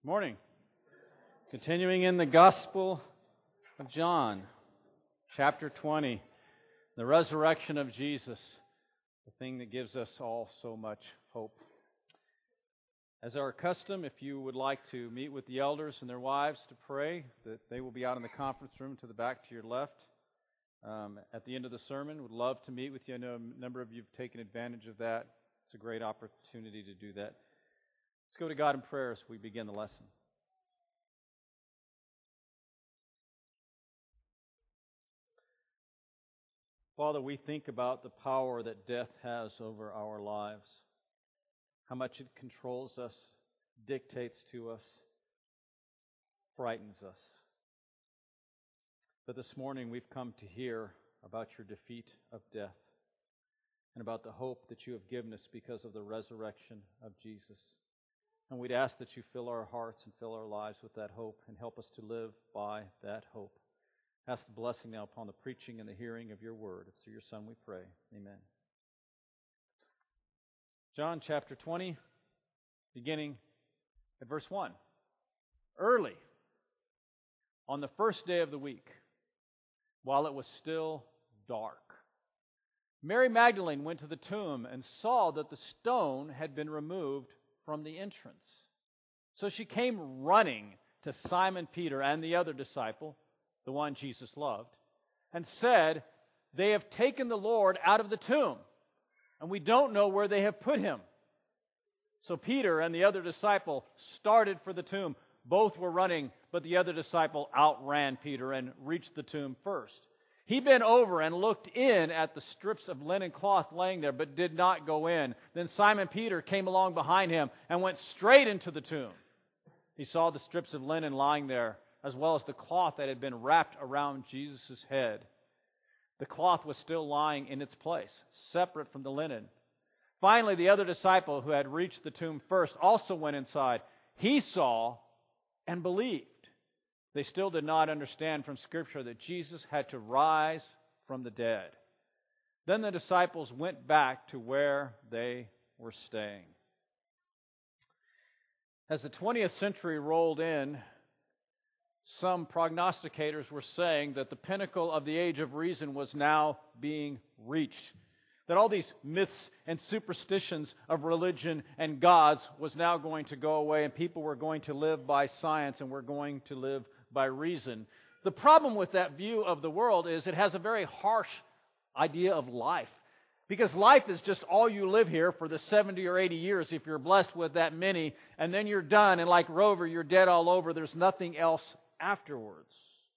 Morning. Continuing in the Gospel of John, chapter 20, the resurrection of Jesus, the thing that gives us all so much hope. As our custom, if you would like to meet with the elders and their wives to pray, that they will be out in the conference room to the back to your left. At the end of the sermon, would love to meet with you. I know a number of you have taken advantage of that. It's a great opportunity to do that. Let's go to God in prayer as we begin the lesson. Father, we think about the power that death has over our lives, how much it controls us, dictates to us, frightens us. But this morning we've come to hear about your defeat of death and about the hope that you have given us because of the resurrection of Jesus. And we'd ask that you fill our hearts and fill our lives with that hope and help us to live by that hope. Ask the blessing now upon the preaching and the hearing of your word. It's through your Son we pray. Amen. John chapter 20, beginning at verse 1. Early, on the first day of the week, while it was still dark, Mary Magdalene went to the tomb and saw that the stone had been removed from the entrance. So she came running to Simon Peter and the other disciple, the one Jesus loved, and said, "They have taken the Lord out of the tomb, and we don't know where they have put him." So Peter and the other disciple started for the tomb. Both were running, but the other disciple outran Peter and reached the tomb first. He bent over and looked in at the strips of linen cloth laying there, but did not go in. Then Simon Peter came along behind him and went straight into the tomb. He saw the strips of linen lying there, as well as the cloth that had been wrapped around Jesus' head. The cloth was still lying in its place, separate from the linen. Finally, the other disciple who had reached the tomb first also went inside. He saw and believed. They still did not understand from Scripture that Jesus had to rise from the dead. Then the disciples went back to where they were staying. As the 20th century rolled in, some prognosticators were saying that the pinnacle of the age of reason was now being reached. That all these myths and superstitions of religion and gods was now going to go away, and people were going to live by science and were going to live by reason. The problem with that view of the world is it has a very harsh idea of life. Because life is just all you live here for the 70 or 80 years if you're blessed with that many, and then you're done, and like Rover, you're dead all over. There's nothing else afterwards.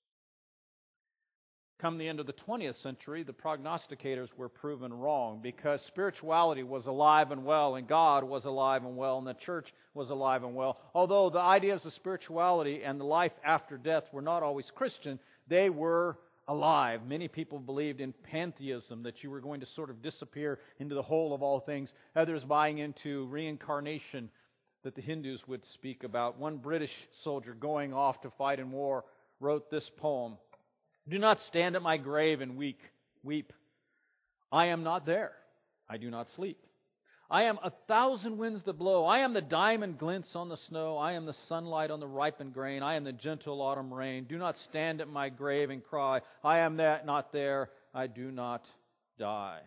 Come the end of the 20th century, the prognosticators were proven wrong because spirituality was alive and well, and God was alive and well, and the church was alive and well. Although the ideas of spirituality and the life after death were not always Christian, they were alive. Many people believed in pantheism, that you were going to sort of disappear into the whole of all things. Others buying into reincarnation that the Hindus would speak about. One British soldier going off to fight in war wrote this poem: "Do not stand at my grave and weep. I am not there. I do not sleep. I am 1,000 winds that blow. I am the diamond glints on the snow. I am the sunlight on the ripened grain. I am the gentle autumn rain. Do not stand at my grave and cry. I am that not there. I do not die."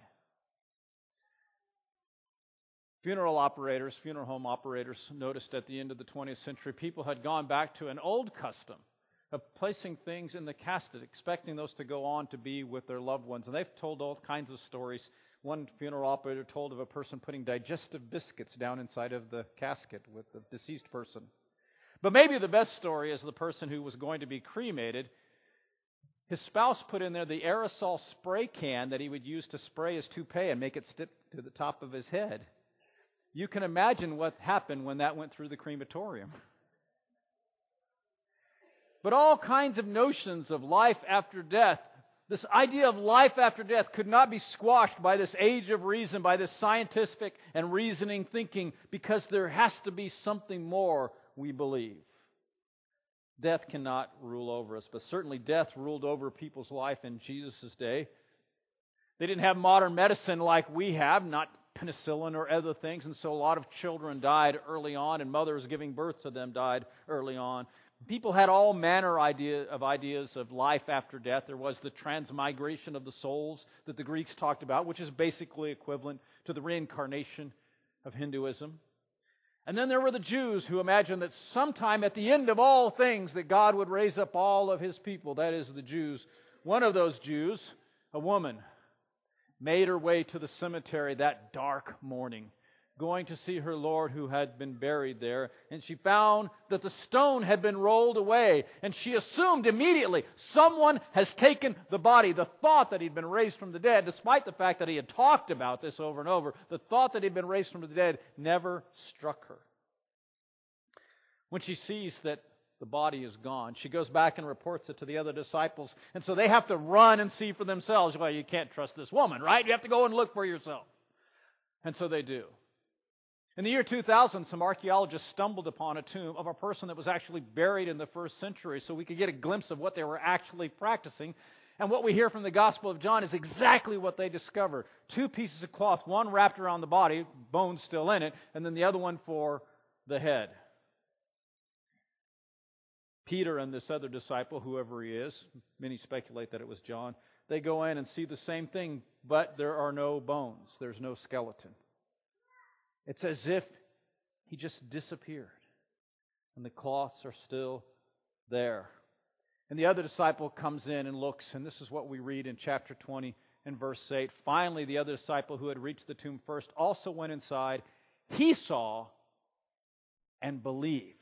Funeral home operators noticed at the end of the 20th century, people had gone back to an old custom of placing things in the casket, expecting those to go on to be with their loved ones. And they've told all kinds of stories. One funeral operator told of a person putting digestive biscuits down inside of the casket with the deceased person. But maybe the best story is the person who was going to be cremated. His spouse put in there the aerosol spray can that he would use to spray his toupee and make it stick to the top of his head. You can imagine what happened when that went through the crematorium. But all kinds of notions of life after death, this idea of life after death could not be squashed by this age of reason, by this scientific and reasoning thinking, because there has to be something more, we believe. Death cannot rule over us, but certainly death ruled over people's life in Jesus' day. They didn't have modern medicine like we have, not penicillin or other things, and so a lot of children died early on, and mothers giving birth to them died early on. People had all manner of ideas of life after death. There was the transmigration of the souls that the Greeks talked about, which is basically equivalent to the reincarnation of Hinduism. And then there were the Jews who imagined that sometime at the end of all things that God would raise up all of His people, that is the Jews. One of those Jews, a woman, made her way to the cemetery that dark morning, going to see her Lord who had been buried there, and she found that the stone had been rolled away, and she assumed immediately someone has taken the body. The thought that he'd been raised from the dead, despite the fact that he had talked about this over and over, the thought that he'd been raised from the dead never struck her. When she sees that the body is gone, she goes back and reports it to the other disciples, and so they have to run and see for themselves. Well, you can't trust this woman, right? You have to go and look for yourself. And so they do. In the year 2000, some archaeologists stumbled upon a tomb of a person that was actually buried in the first century, so we could get a glimpse of what they were actually practicing. And what we hear from the Gospel of John is exactly what they discovered. 2 pieces of cloth, one wrapped around the body, bones still in it, and then the other one for the head. Peter and this other disciple, whoever he is, many speculate that it was John, they go in and see the same thing, but there are no bones. There's no skeleton. It's as if he just disappeared, and the cloths are still there. And the other disciple comes in and looks, and this is what we read in chapter 20 and verse 8. Finally, the other disciple who had reached the tomb first also went inside. He saw and believed.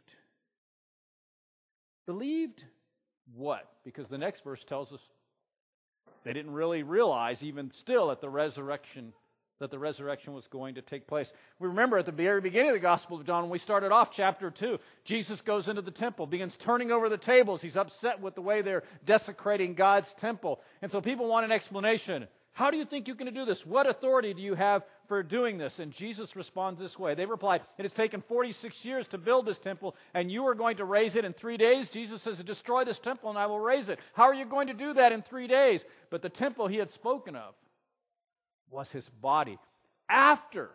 Believed what? Because the next verse tells us they didn't really realize, even still, that the resurrection was going to take place. We remember at the very beginning of the Gospel of John, when we started off chapter 2, Jesus goes into the temple, begins turning over the tables. He's upset with the way they're desecrating God's temple. And so people want an explanation. How do you think you can do this? What authority do you have for doing this? And Jesus responds this way. They replied, it has taken 46 years to build this temple, and you are going to raise it in 3 days? Jesus says, destroy this temple and I will raise it. How are you going to do that in 3 days? But the temple he had spoken of was his body. After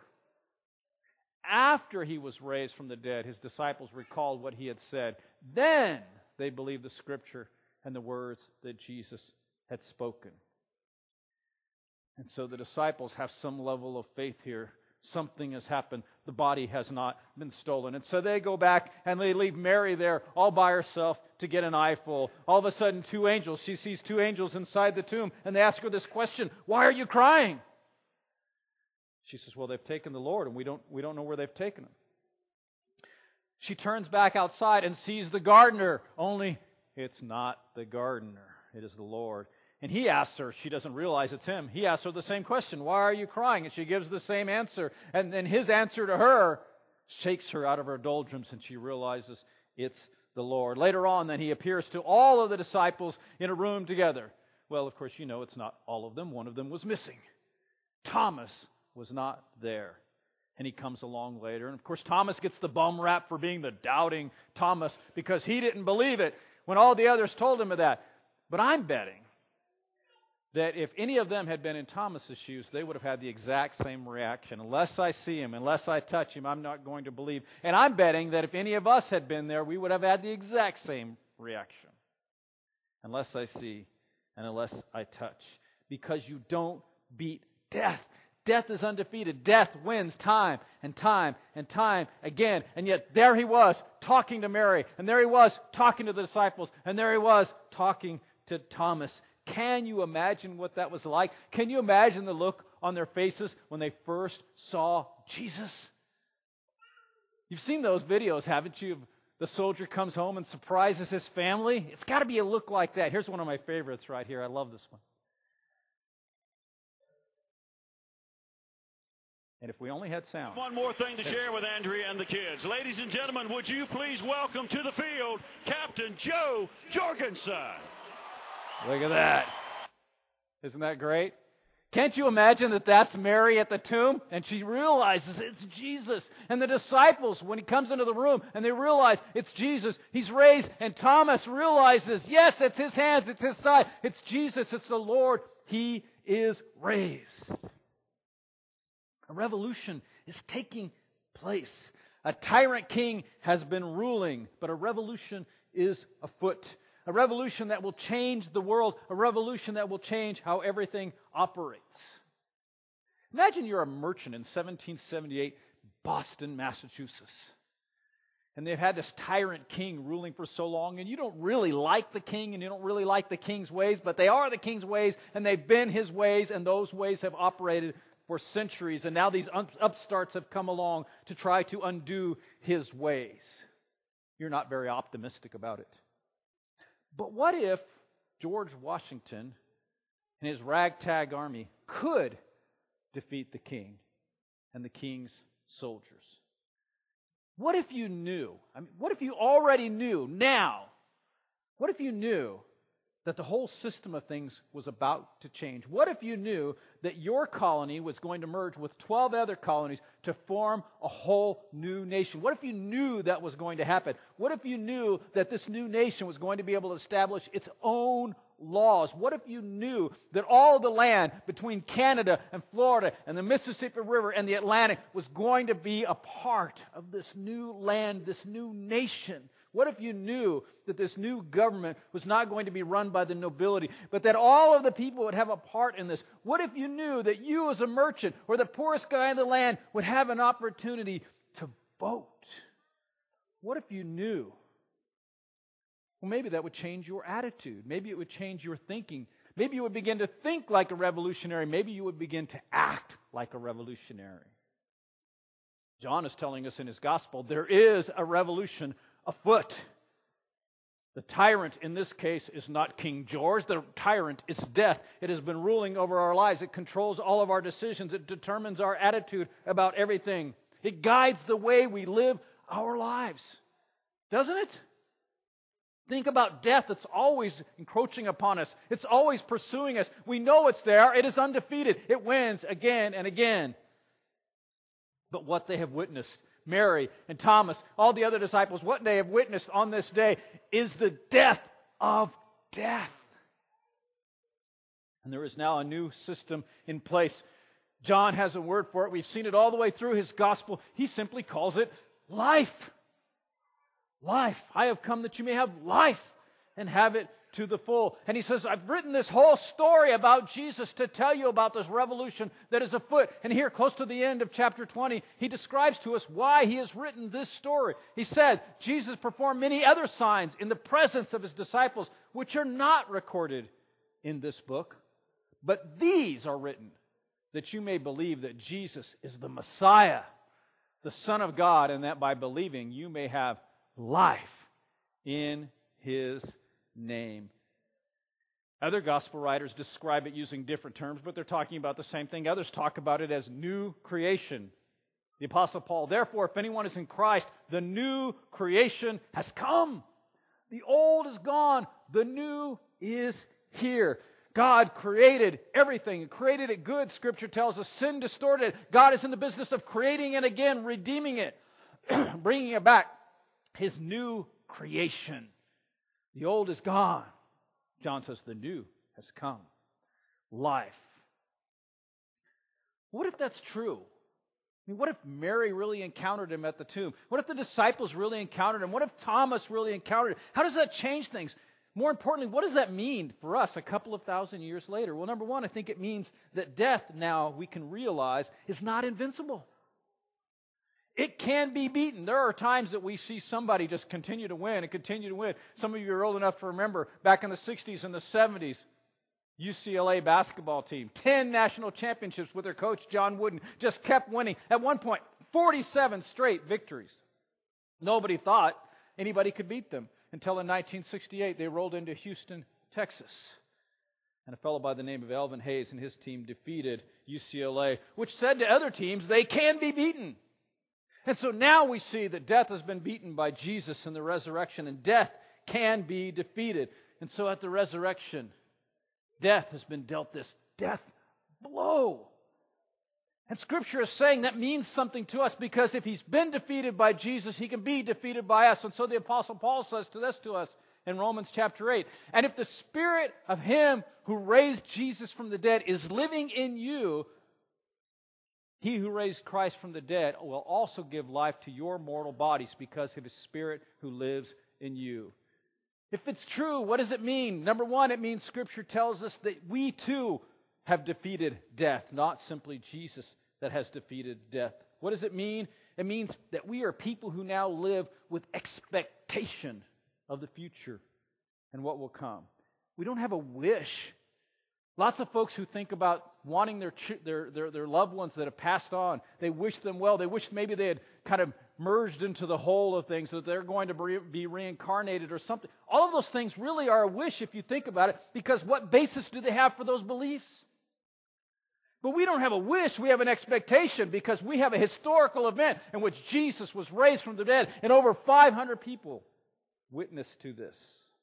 he was raised from the dead, his disciples recalled what he had said. Then they believed the Scripture and the words that Jesus had spoken. And so the disciples have some level of faith here. Something has happened. The body has not been stolen. And so they go back and they leave Mary there all by herself to get an eyeful. All of a sudden, 2 angels. She sees 2 angels inside the tomb, and they ask her this question, why are you crying? She says, well, they've taken the Lord, and we don't know where they've taken him. She turns back outside and sees the gardener, only it's not the gardener. It is the Lord. And he asks her, she doesn't realize it's him, he asks her the same question, why are you crying? And she gives the same answer. And then his answer to her shakes her out of her doldrums, and she realizes it's the Lord. Later on, then, he appears to all of the disciples in a room together. Well, of course, you know it's not all of them. One of them was missing. Thomas was not there. And he comes along later. And of course, Thomas gets the bum rap for being the doubting Thomas because he didn't believe it when all the others told him of that. But I'm betting that if any of them had been in Thomas's shoes, they would have had the exact same reaction. Unless I see him, unless I touch him, I'm not going to believe. And I'm betting that if any of us had been there, we would have had the exact same reaction. Unless I see and unless I touch. Because you don't beat death. Death is undefeated. Death wins time and time and time again. And yet there he was talking to Mary. And there he was talking to the disciples. And there he was talking to Thomas. Can you imagine what that was like? Can you imagine the look on their faces when they first saw Jesus? You've seen those videos, haven't you? The soldier comes home and surprises his family. It's got to be a look like that. Here's one of my favorites right here. I love this one. And if we only had sound. One more thing to share with Andrea and the kids. Ladies and gentlemen, would you please welcome to the field Captain Joe Jorgensen. Look at that. Isn't that great? Can't you imagine that that's Mary at the tomb? And she realizes it's Jesus. And the disciples, when he comes into the room and they realize it's Jesus, he's raised. And Thomas realizes, yes, it's his hands, it's his side. It's Jesus, it's the Lord. He is raised. A revolution is taking place. A tyrant king has been ruling, but a revolution is afoot. A revolution that will change the world. A revolution that will change how everything operates. Imagine you're a merchant in 1778, Boston, Massachusetts. And they've had this tyrant king ruling for so long, and you don't really like the king, and you don't really like the king's ways, but they are the king's ways, and they've been his ways, and those ways have operated for centuries, and now these upstarts have come along to try to undo his ways. You're not very optimistic about it. But what if George Washington and his ragtag army could defeat the king and the king's soldiers? What if you knew? What if you already knew now? What if you knew that the whole system of things was about to change? What if you knew that your colony was going to merge with 12 other colonies to form a whole new nation? What if you knew that was going to happen? What if you knew that this new nation was going to be able to establish its own laws? What if you knew that all of the land between Canada and Florida and the Mississippi River and the Atlantic was going to be a part of this new land, this new nation? What if you knew that this new government was not going to be run by the nobility, but that all of the people would have a part in this? What if you knew that you as a merchant or the poorest guy in the land would have an opportunity to vote? What if you knew? Well, maybe that would change your attitude. Maybe it would change your thinking. Maybe you would begin to think like a revolutionary. Maybe you would begin to act like a revolutionary. John is telling us in his gospel, there is a revolution afoot. The tyrant in this case is not King George. The tyrant is death. It has been ruling over our lives. It controls all of our decisions. It determines our attitude about everything. It guides the way we live our lives. Doesn't it? Think about death. It's always encroaching upon us. It's always pursuing us. We know it's there. It is undefeated. It wins again and again. But what they have witnessed, Mary and Thomas, all the other disciples, what they have witnessed on this day is the death of death. And there is now a new system in place. John has a word for it. We've seen it all the way through his gospel. He simply calls it life. Life. I have come that you may have life and have it to the full. And he says, I've written this whole story about Jesus to tell you about this revolution that is afoot. And here, close to the end of chapter 20, he describes to us why he has written this story. He said, Jesus performed many other signs in the presence of his disciples, which are not recorded in this book. But these are written that you may believe that Jesus is the Messiah, the Son of God, and that by believing you may have life in his name. Other gospel writers describe it using different terms, but they're talking about the same thing. Others talk about it as new creation. The Apostle Paul, therefore, if anyone is in Christ, the new creation has come. The old is gone. The new is here. God created everything and created it good. Scripture tells us sin distorted it. God is in the business of creating it again, redeeming it, bringing it back. His new creation. The old is gone. John says the new has come. Life. What if that's true? What if Mary really encountered him at the tomb? What if the disciples really encountered him? What if Thomas really encountered him? How does that change things? More importantly, what does that mean for us a couple of thousand years later? Well, number one, I think it means that death now, we can realize, is not invincible. It can be beaten. There are times that we see somebody just continue to win and continue to win. Some of you are old enough to remember back in the 60s and the 70s, UCLA basketball team, 10 national championships with their coach, John Wooden, just kept winning. At one point, 47 straight victories. Nobody thought anybody could beat them until in 1968 they rolled into Houston, Texas. And a fellow by the name of Elvin Hayes and his team defeated UCLA, which said to other teams, they can be beaten. And so now we see that death has been beaten by Jesus in the resurrection, and death can be defeated. And so at the resurrection, death has been dealt this death blow. And Scripture is saying that means something to us, because if he's been defeated by Jesus, he can be defeated by us. And so the Apostle Paul says to us in Romans chapter 8, and if the Spirit of him who raised Jesus from the dead is living in you, He who raised Christ from the dead will also give life to your mortal bodies because of His Spirit who lives in you. If it's true, what does it mean? Number one, it means Scripture tells us that we too have defeated death, not simply Jesus that has defeated death. What does it mean? It means that we are people who now live with expectation of the future and what will come. We don't have a wish. Lots of folks who think about wanting their loved ones that have passed on, they wish them well. They wish maybe they had kind of merged into the whole of things, that they're going to be reincarnated or something. All of those things really are a wish if you think about it, because what basis do they have for those beliefs? But we don't have a wish, we have an expectation, because we have a historical event in which Jesus was raised from the dead, and over 500 people witnessed to this.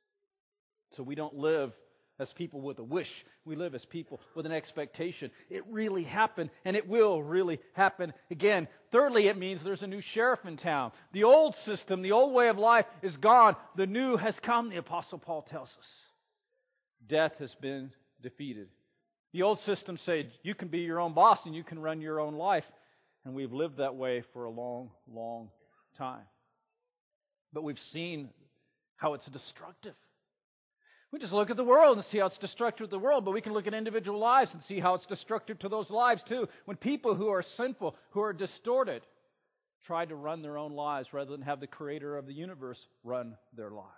So we don't live as people with a wish. We live as people with an expectation. It really happened, and it will really happen again. Thirdly, it means there's a new sheriff in town. The old system, the old way of life is gone. The new has come, the Apostle Paul tells us. Death has been defeated. The old system said, you can be your own boss and you can run your own life. And we've lived that way for a long, long time. But we've seen how it's destructive. We just look at the world and see how it's destructive to the world, but we can look at individual lives and see how it's destructive to those lives too. When people who are sinful, who are distorted, try to run their own lives rather than have the Creator of the universe run their lives.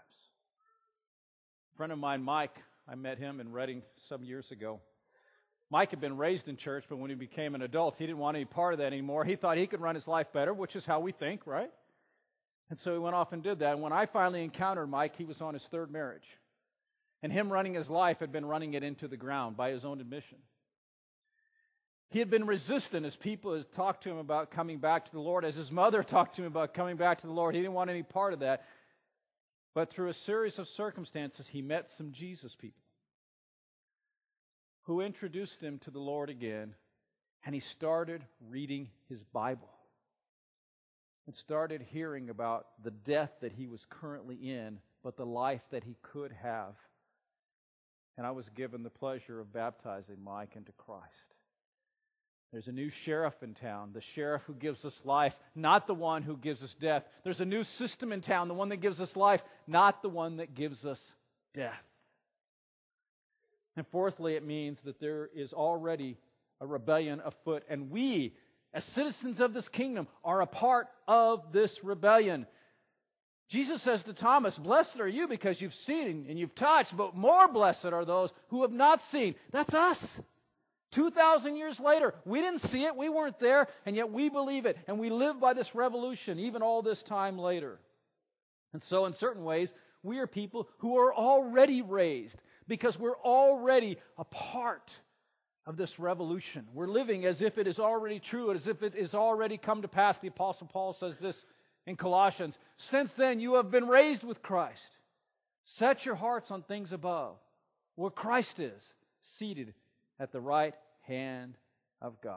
A friend of mine, Mike, I met him in Reading some years ago. Mike had been raised in church, but when he became an adult, he didn't want any part of that anymore. He thought he could run his life better, which is how we think, right? And so he went off and did that. And when I finally encountered Mike, he was on his third marriage. And him running his life had been running it into the ground by his own admission. He had been resistant as people had talked to him about coming back to the Lord, as his mother talked to him about coming back to the Lord. He didn't want any part of that. But through a series of circumstances, he met some Jesus people who introduced him to the Lord again, and he started reading his Bible and started hearing about the death that he was currently in, but the life that he could have. And I was given the pleasure of baptizing Mike into Christ. There's a new sheriff in town, the sheriff who gives us life, not the one who gives us death. There's a new system in town, the one that gives us life, not the one that gives us death. And fourthly, it means that there is already a rebellion afoot, and we, as citizens of this kingdom, are a part of this rebellion. Jesus says to Thomas, blessed are you because you've seen and you've touched, but more blessed are those who have not seen. That's us. 2,000 years later, we didn't see it, we weren't there, and yet we believe it, and we live by this revolution even all this time later. And so in certain ways, we are people who are already raised because we're already a part of this revolution. We're living as if it is already true, as if it is already come to pass. The Apostle Paul says this in Colossians, since then you have been raised with Christ. Set your hearts on things above, where Christ is, seated at the right hand of God.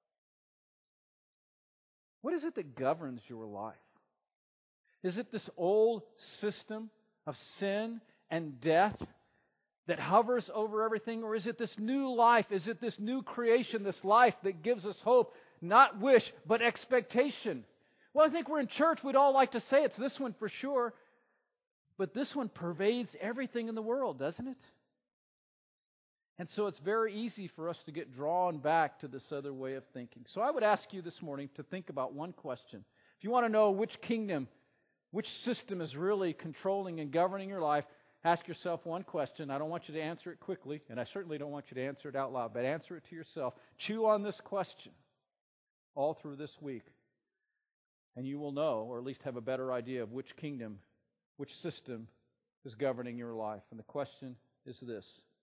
What is it that governs your life? Is it this old system of sin and death that hovers over everything? Or is it this new life? Is it this new creation, this life that gives us hope, not wish, but expectation? Well, I think we're in church, we'd all like to say it's this one for sure, but this one pervades everything in the world, doesn't it? And so it's very easy for us to get drawn back to this other way of thinking. So I would ask you this morning to think about one question. If you want to know which kingdom, which system is really controlling and governing your life, ask yourself one question. I don't want you to answer it quickly, and I certainly don't want you to answer it out loud, but answer it to yourself. Chew on this question all through this week. And you will know, or at least have a better idea of which kingdom, which system is governing your life. And the question is this.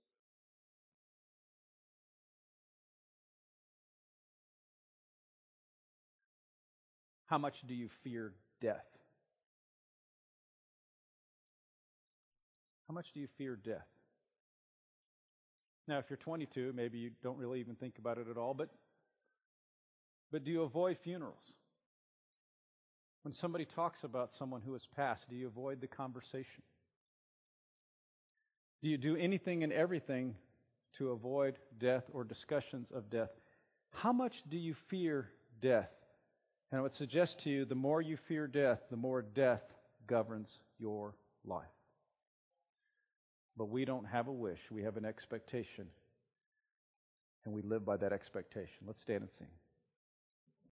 How much do you fear death? How much do you fear death? Now, if you're 22, maybe you don't really even think about it at all, but do you avoid funerals? When somebody talks about someone who has passed, do you avoid the conversation? Do you do anything and everything to avoid death or discussions of death? How much do you fear death? And I would suggest to you, the more you fear death, the more death governs your life. But we don't have a wish. We have an expectation. And we live by that expectation. Let's stand and sing.